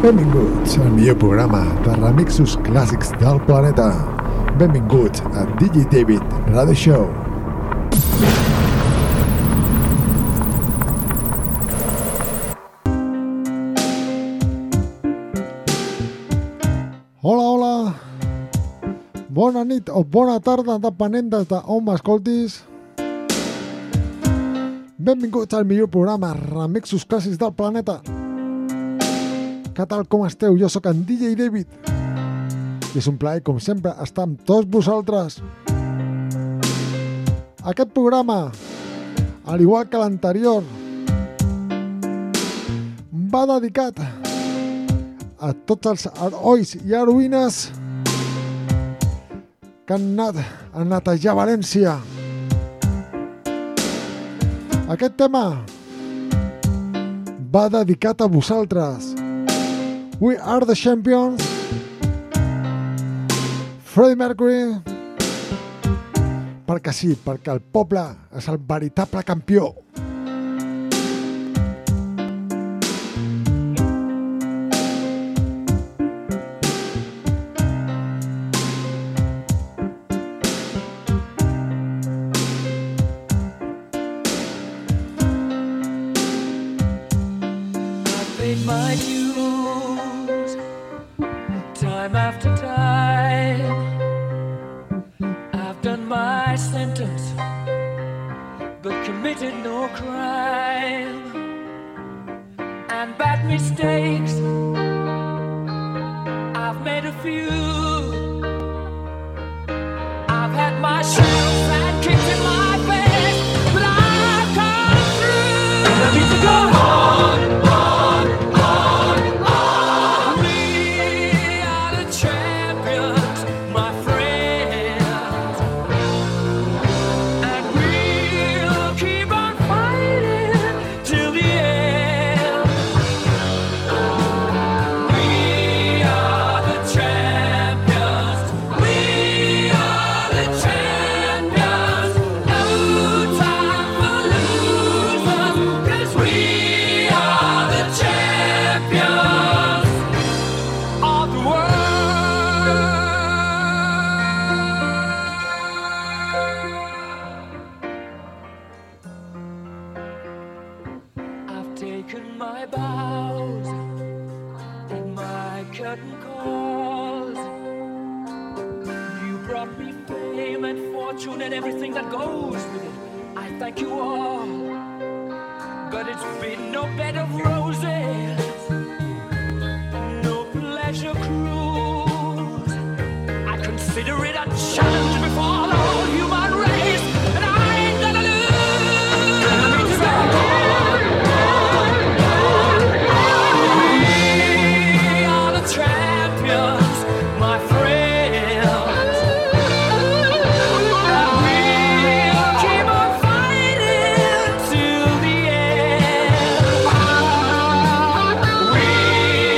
Benvinguts al millor programa de remixos clàssics del planeta. Benvinguts a DJ David Radio Show. Hola, hola. Bona nit o bona tarda, depenent des d'on m'escoltis. Benvinguts al millor programa remixos clàssics del planeta. Què tal, com esteu? Jo sóc en DJ David i és un plaer, com sempre, estar amb tots vosaltres. Aquest programa, al igual que l'anterior, va dedicat a tots els herois i heroïnes que han anat a netejar València. Aquest tema va dedicat a vosaltres. We are the champions. Freddie Mercury. Perquè sí, perquè el poble és el veritable campió.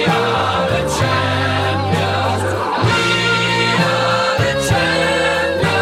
Champions.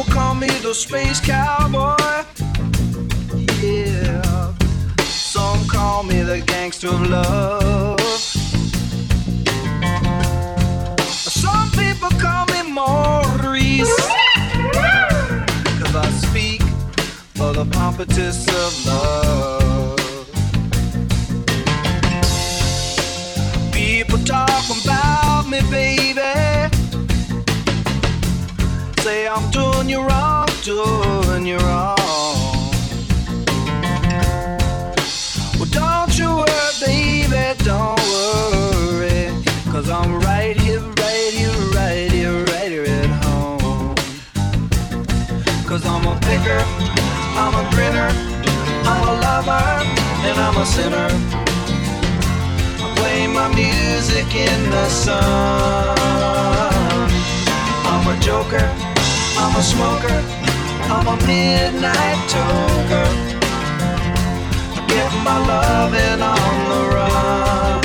call me the space cowboy. Yeah. Some call me the gangster of love. Some people call me Maurice, 'cause I speak of the pompatus of love. People talk about me, baby, say I'm doing you wrong, doing you wrong. Well, don't you worry, baby, don't worry, 'cause I'm right here, right here, right here, right here at home. 'Cause I'm a picker, I'm a grinner, I'm a lover, and I'm a sinner. I play my music in the sun. I'm a joker, I'm a smoker, I'm a midnight toker. I get my loving on the run.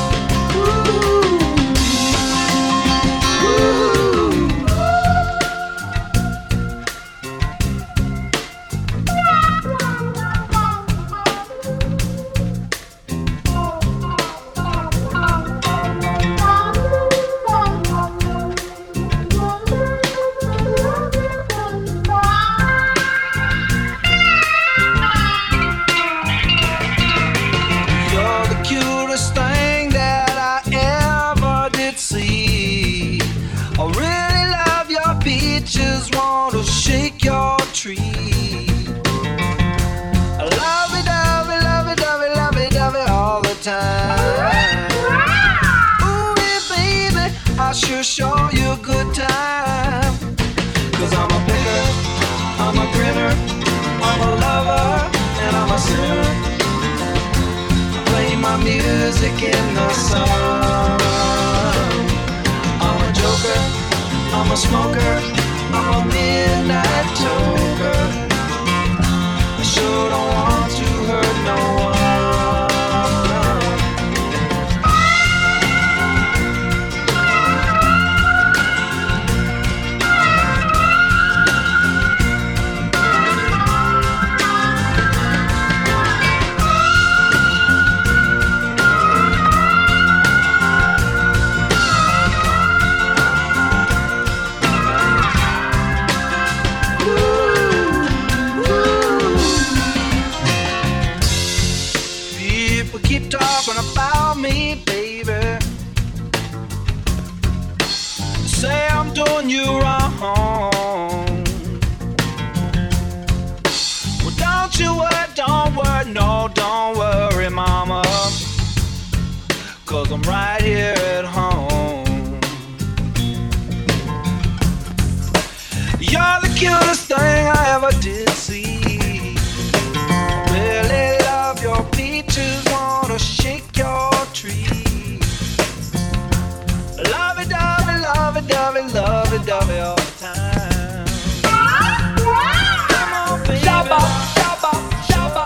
Shake your tree. I love it, love it, love it, love it, love it, love it all the time. Ooh, yeah, baby, I sure show you a good time. 'Cause I'm a picker, I'm a grinner, I'm a lover, and I'm a sinner. I play my music in the sun. I'm a joker, I'm a smoker, I'm a midnight toker. I sure don't want to hurt no one. Talking about me, baby. Say I'm doing you wrong. Well, don't you worry, no, don't worry, mama. 'Cause I'm right here at home. You're the cutest thing I ever did see. Really love your peaches, wanna shake your tree. Love it, love it, love it, love it, love it, love it all the time. Come on, baby. Shabba, shabba, shabba.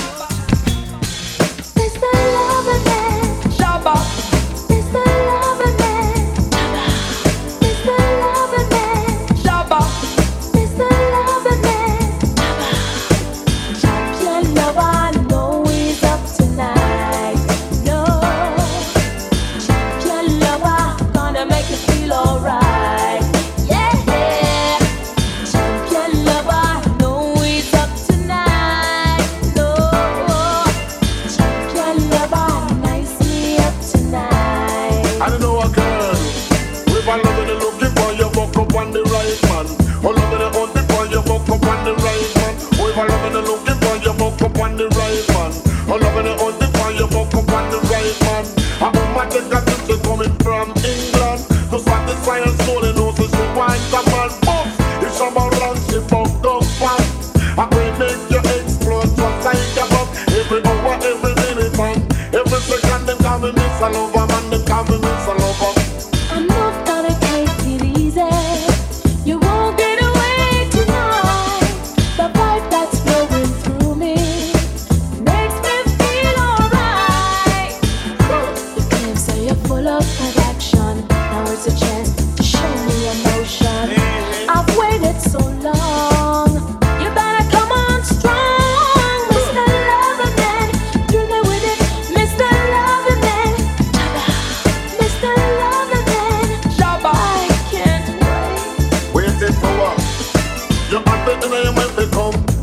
It's the loving man. Shabba. It's the loving man. It's the loving man. Shabba. It's the loving man. Champion lover, I know he's up tonight. No, champion lover, gonna make you feel alright. Yeah, champion lover, I know he's up tonight. No, champion lover, nicely up tonight. I don't know a girl. If I love it, looking for you, walk up on the right man. Oh, love it, only for you, walk up on the right man. Oh, if I love it, looking for you, walk up on the right man. Oh, love it, only for you, walk up on the right man. I'm a man that is coming from England. To satisfy her soul and also she wants a man. But if someone runs, she fuck up fast. I will make you explode just like a bomb. Every hour, every minute, man. Every second, them call me Miss Lover, man. Them call me Miss Lover. I'm not gonna take it easy. You won't get away tonight. The vibe that's flowing through me makes me feel alright. You claim so you're full of attraction. Now it's a chance to show me emotion. I've waited so long.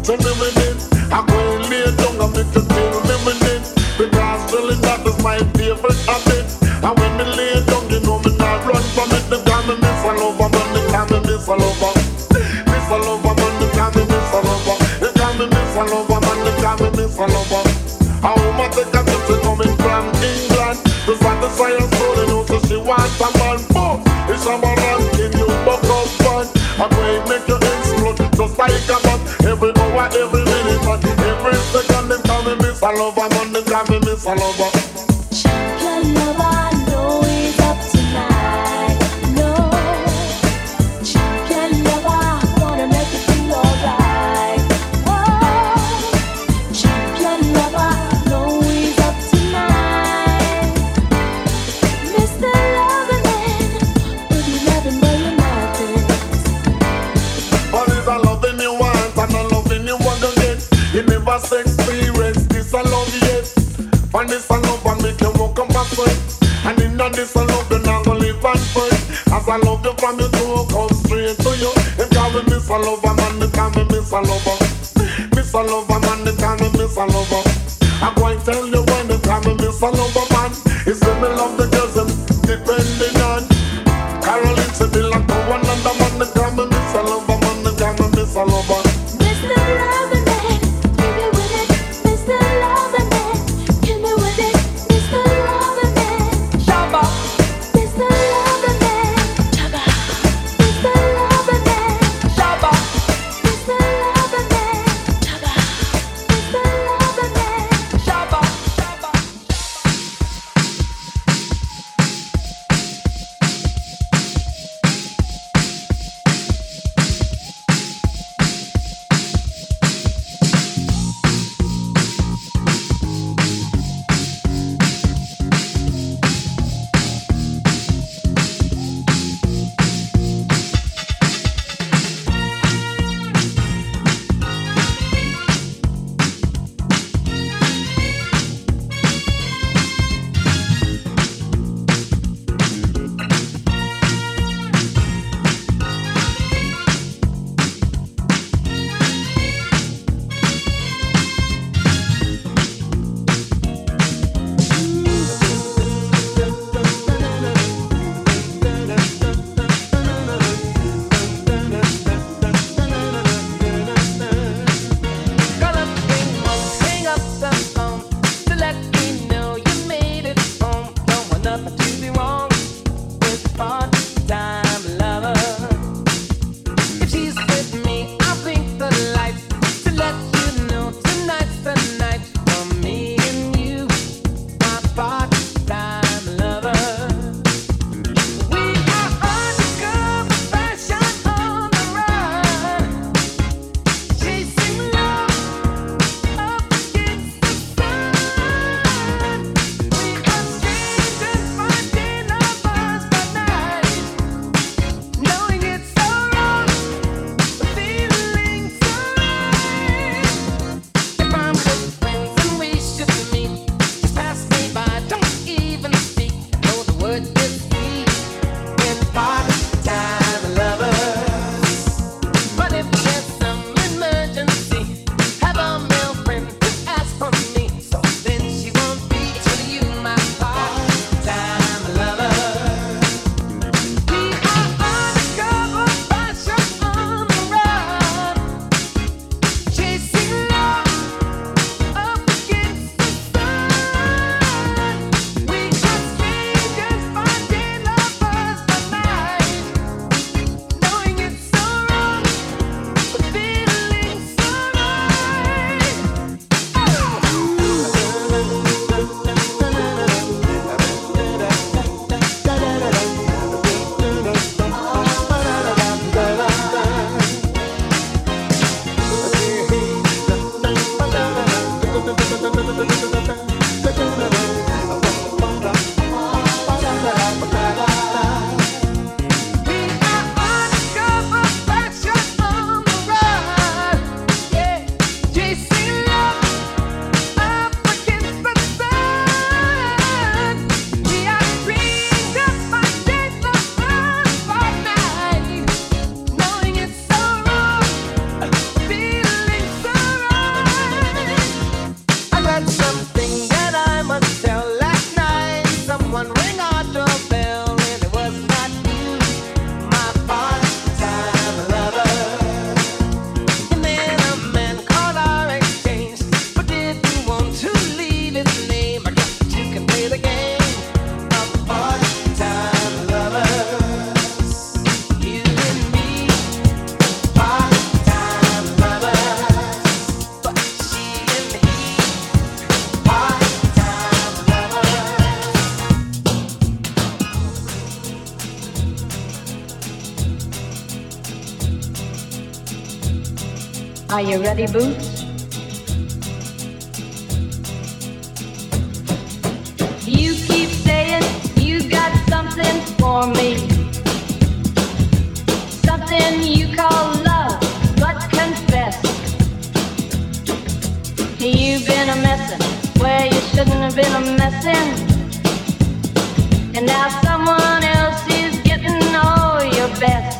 Tell me with it, I'm going to lay down and make you tell me with it. Because drilling that is my favorite habit. And when me lay down, you know me not run from it. They call me Miss Lover, man, they call me Miss Lover. Miss Lover, man, they call me Miss Lover. They call me Miss Lover, man, they call me Miss Lover. A woman take a trip, she coming from England. To satisfy her soul, you know, so she wants a man. Boom, it's a man in you, buck up fun. I'm going to make you explode, just like a bomb. Every hour, every minute, and every second, they call me Miss Lover, man, they call me Miss Lover. Champion lover, know he's up tonight. No, champion lover, wanna make you feel alright. Oh, champion lover, know he's up tonight. Mr. Loverman, if you loving where your mouth is. But it's a loving you want and a loving you want again. You never say experience this a love yet. And this a love and make you walk up and sweat. And in this a love you not gonna live and fight. As I love you from you to come straight to you. They call me Miss a Lover, man, they call me Miss a Lover. Miss a Lover, man, they call me Miss a Lover. I'm going to tell you when they call me Miss a Lover, man. It's when me love the girls them depending on. Caroline said they like to one another, man, they call me Miss a Lover, man, they call me Miss a Lover. Mr. Loverman, give me with it. Mr. Loverman, give me with it. Mr. Loverman, Shabba. Mr. Loverman, Shabba. Mr. Loverman, Shabba. Mr. Loverman, Shabba. Mr. Loverman, Shabba. Shabba. Are you ready, Boots? You keep saying you got something for me, something you call love, but confess you've been a messin' where you shouldn't have been a messin', and now someone else is getting all your best.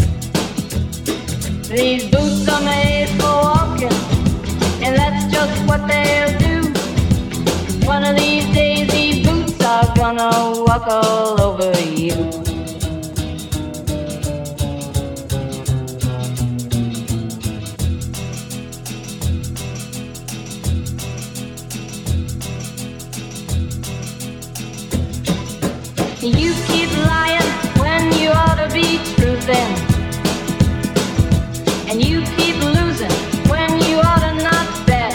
These boots are made for walking, and that's just what they'll do. One of these days these boots are gonna walk all over you. You keep lying when you ought to be truthing, and you keep losing when you ought to not bet.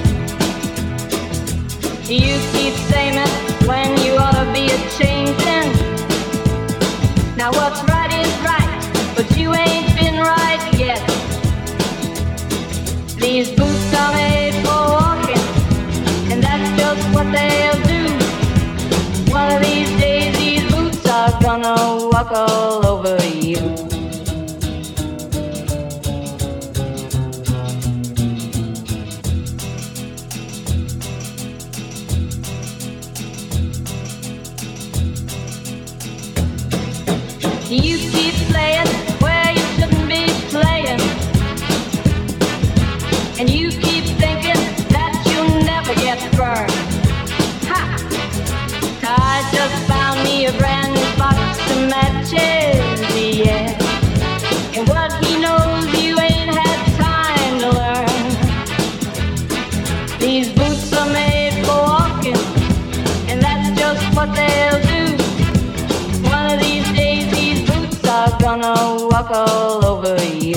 You keep saying it when you ought to be a-changing. Now what's right is right, but you ain't been right yet. These boots are made for walking, and that's just what they'll do. One of these days these boots are gonna walk all over you. You keep playing where you shouldn't be playing, and you keep thinking that you'll never get burned. Ha! I just found me a brand new box of matches, yeah, and what he knows you ain't had time to learn. These boots are made for walking, and that's just what they'll do. One of these days these boots are gonna walk all over you.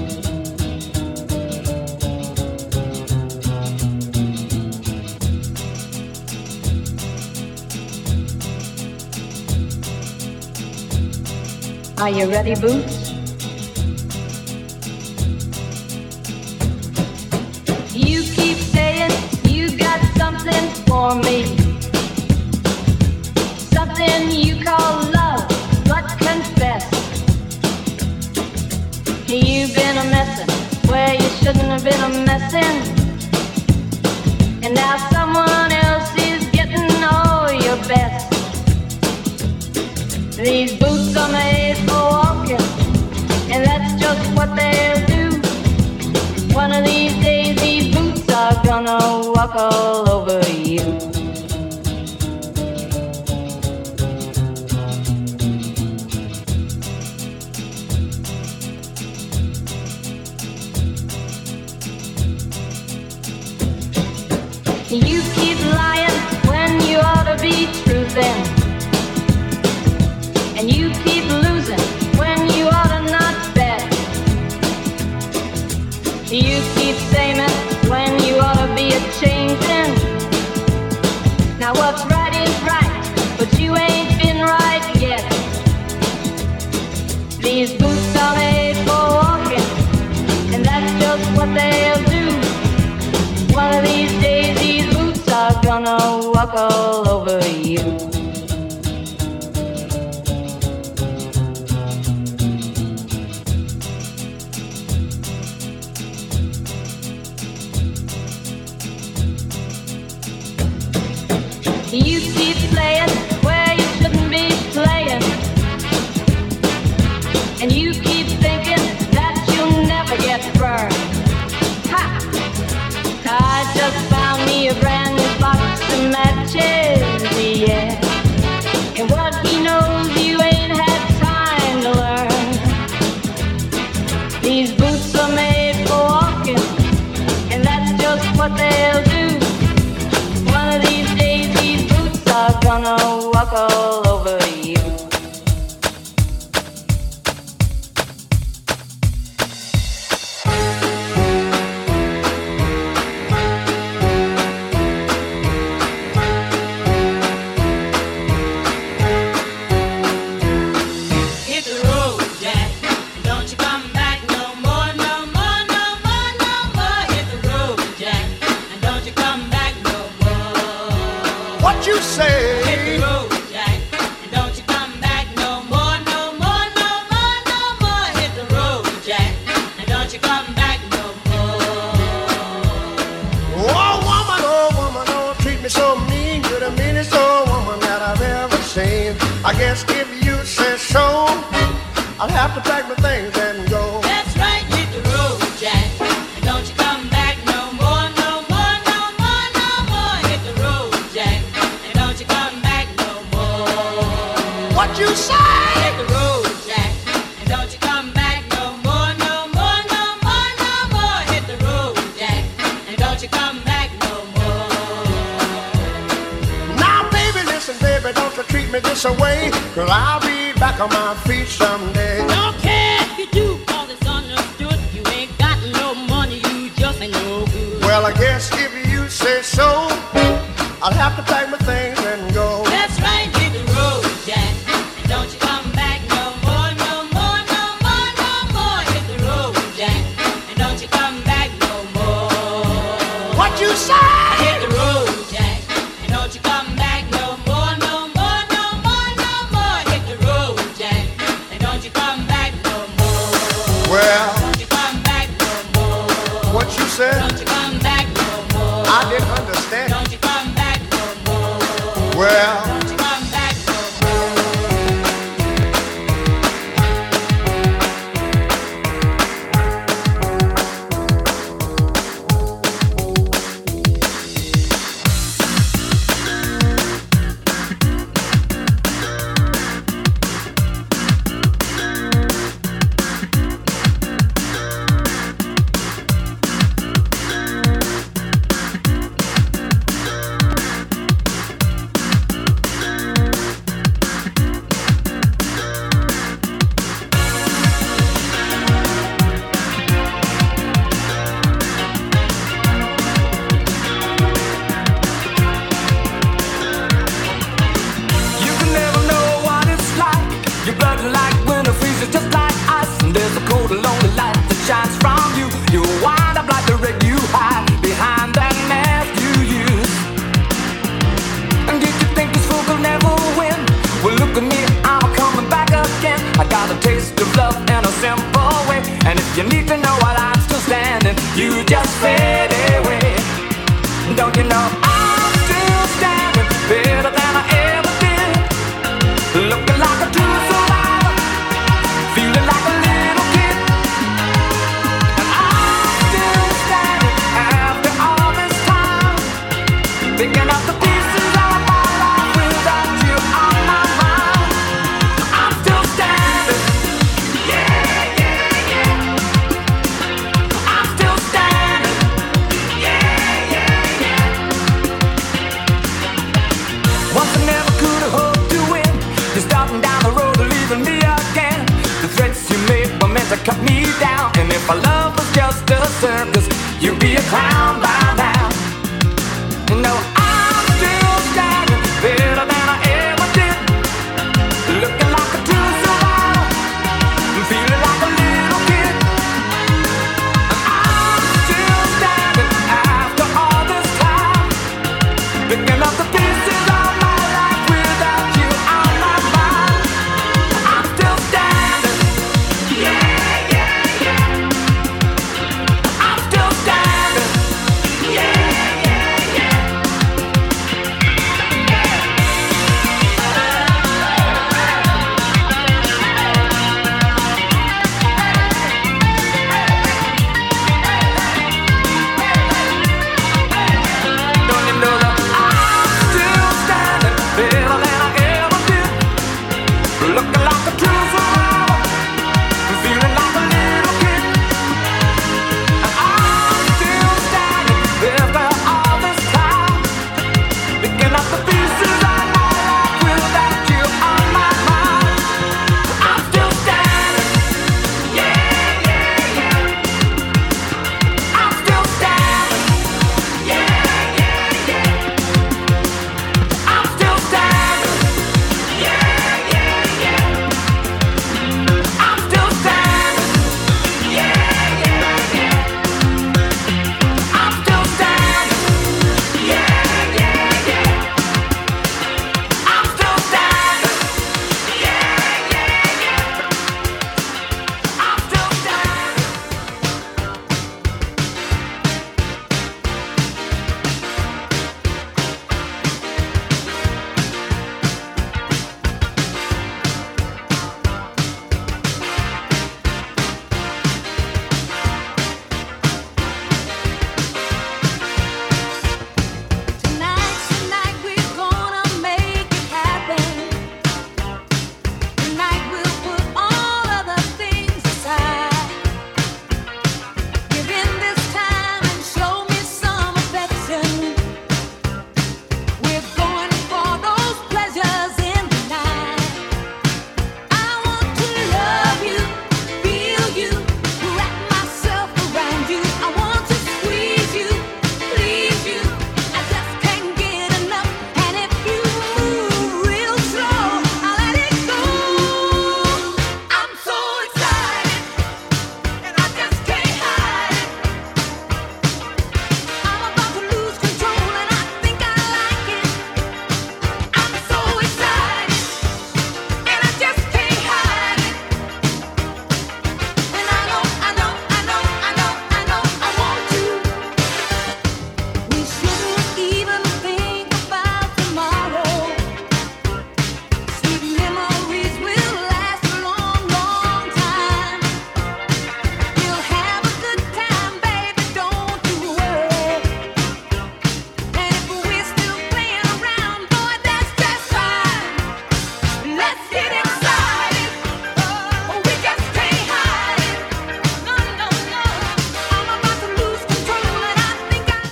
Are you ready, Boots? You keep saying you got something for me, something you call love, but confess you've been a messin' where you shouldn't have been a messin', and now someone else is getting all your best. These boots are made for walking, and that's just what they'll do. One of these days these boots are gonna walk all over you. You keep lying when you ought to be truthing, and you keep losing when you ought to not bet. You keep saying it when you ought to be a-changing. Now what's right is right, but you ain't been right yet. These boots are made for walking, and that's just what they'll do. One of these days these boots are gonna walk all over you. You keep playing where you shouldn't be playing, and you keep thinking that you'll never get burned. Ha! I just found me a brand new box of matches, yeah, and what he knows you ain't had time to learn. These boots are made for walking, and that's just what they'll do. One of these days these boots are gonna walk all over you. I'll have to pack my things and go. That's right, hit the road, Jack. And don't you come back no more, no more, no more, no more. Hit the road, Jack. And don't you come back no more. What you say? Hit the road, Jack. And don't you come back no more, no more, no more, no more. Hit the road, Jack. And don't you come back no more. Now, baby, listen, baby, don't you treat me this away, 'cause I'll be back on my feet someday. Don't care if you do, 'cause it's understood. You ain't got no money, you just ain't no good. Well, I guess if you say so, I'll have to pack my things and go. That's right, hit the road, Jack. And don't you come back no more, no more, no more, no more. Hit the road, Jack. And don't you come back no more. What you say? Hit the road, Jack. And don't you come back no more, no more, no more, no more. Hit the road, Jack. And don't you come back no more. Well, Don't you come back no more. what you said? Don't you come back no more. I didn't understand. Don't you come back no more. Well, Don't you come back no more. You can never know what it's like. Your blood like winter freezes just like ice. And there's a cold and lonely light that shines from you. You wind up like the wreck you hide behind that mask you use. And did you think this fool could never win? Well, look at me, I'm coming back again. I got a taste of love in a simple way. And if you need to know while I'm still standing, you just fade away. Don't you know I'm still standing better than I ever did? Looking like a true survivor, feeling like a little kid. And I'm still standing after all this time, picking up the pieces of my life without you on my mind. I'm still standing, yeah, yeah, yeah. I'm still standing, yeah, yeah, yeah. Once I never could have hoped to win. You're starting down the road, leaving me again. The threats you made were meant to cut me down. And if our love was just a circus, you'd be a clown by now. No, I'm still standing better than I ever did. Looking like a true survivor, feeling like a little kid. I'm still standing after all this time, picking up the pieces of my life without you on my mind. I'm still standing, yeah, yeah, yeah. I'm still standing,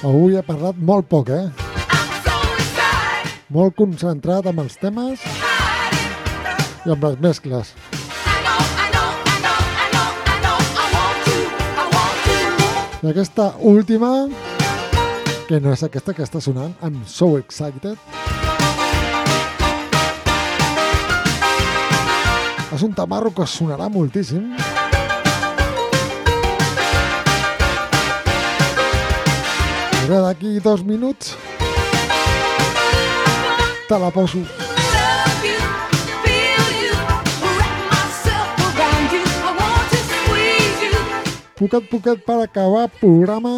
Avui he parlat molt poc, Molt concentrat amb els temes i amb les mescles. I aquesta última, que no és aquesta que està sonant, I'm So Excited, és un tamarro que sonarà moltíssim. I bé, d'aquí 2 minuts te la poso. Poquet per acabar el programa.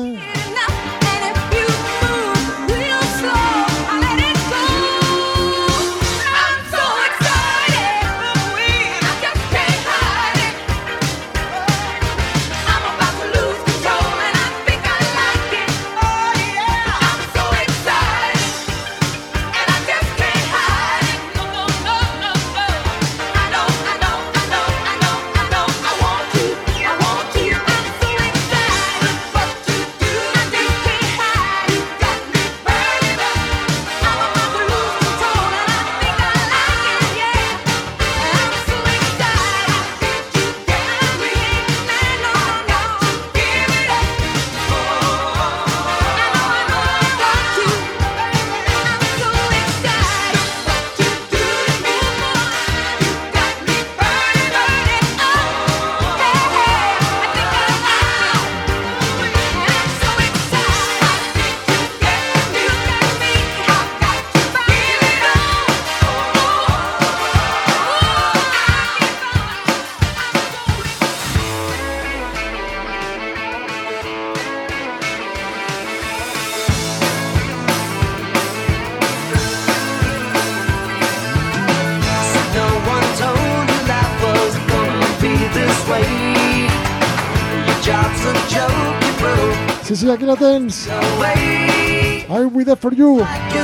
Sí, aquí la tens. I'll be there for you.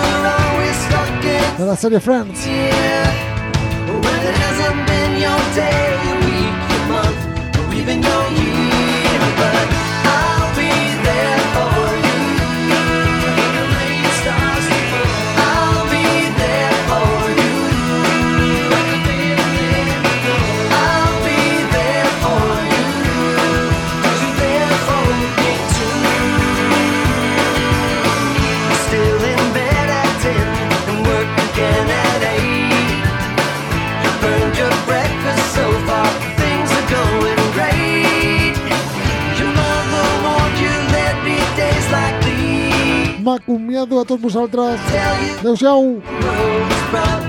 De la sèrie Friends. M'acomiado a tots vosaltres. Adéu-siau.